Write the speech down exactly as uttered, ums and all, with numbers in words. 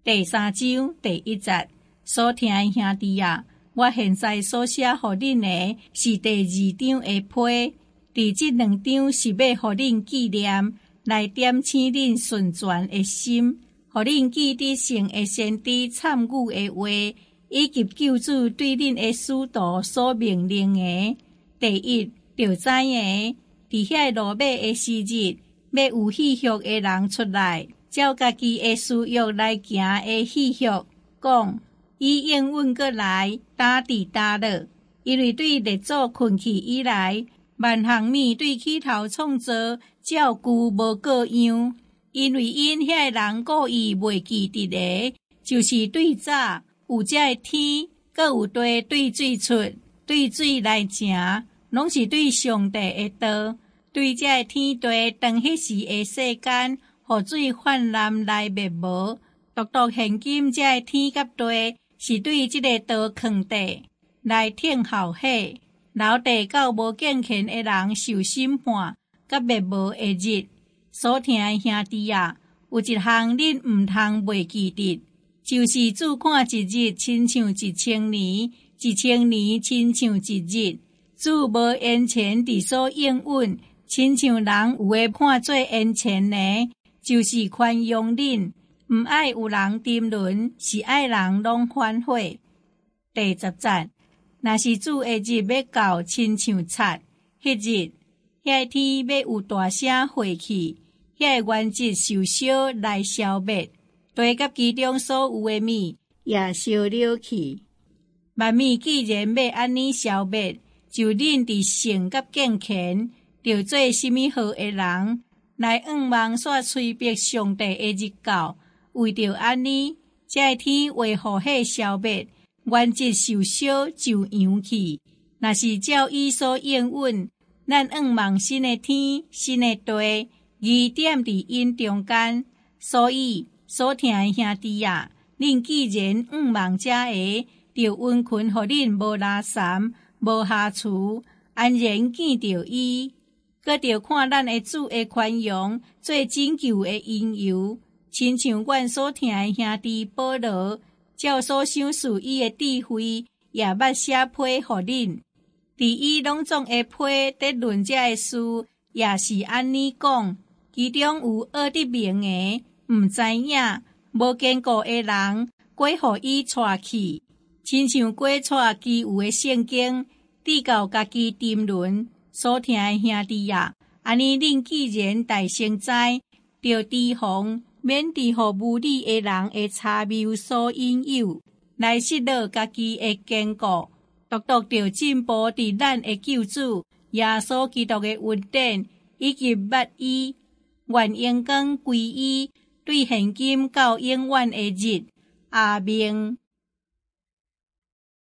第三章第一节，所听的兄弟啊，我现在所写予恁的是第二章的批，伫这两章是要予恁纪念，来点醒恁顺全的心，予恁记得神的先知参语的话，以及救主对恁的使徒所命令的。第一，就知影，伫遐落尾的时日，要有喜悦的人出来，照家己的私欲来行的喜悦，讲以应允过来，打地打落，因为对列祖困去以来，万项面对起头创造照旧无各样，因为因遐人故意袂记得的，就是对早有这个天，各有地对水出，对水来行，拢是对上帝的道，对这个天地当迄时的世间，雨水泛滥来灭无，独独现今这个天甲地，是对这个道藏地来听候火，留地到无敬虔的人受审判，甲灭无的日。所听的兄弟啊，有一项恁毋通袂记得，就是主看一日亲像一千年，一千年亲像一日。主无延前伫所应允，亲像人有诶判做延前呢，就是宽容恁，毋爱有人沉沦，是爱人拢反悔。第十节，若是主的日要到，亲像贼，迄日，遐天要有大声晦气，遐原则受烧来消灭，地甲其中所有的物也烧了去。万物既然要安尼消灭，就恁伫性甲敬虔，着做什么好的人，来仰望煞催逼上帝的日到。为着安尼，这天为何火消灭，原则受烧就扬去。若是照伊所应允，咱仰望新的天、新的地，疑点伫因中间。所以，所听的兄弟啊，恁既然仰望这个，就温困，互恁无拉衫。无瑕疵，安然见着伊，搁着看咱的主的宽容，做拯救的因由，亲像阮所听的兄弟保罗，照所想事伊的智慧，也捌写批互恁。伫伊拢总的批得论这的事，也是安尼讲，其中有学得明的，毋知影，无见过的人，过互伊带去，亲像过带其有的圣经。直到家己沉沦，所听的兄弟啊，安尼恁既然大成知，着提防，免伫互无理的人的差谬所引诱，来失落家己的坚固，独独着进步伫咱的救主耶稣基督的恩典，以及捌伊，愿荣光归伊，对现今到永远的日。阿明。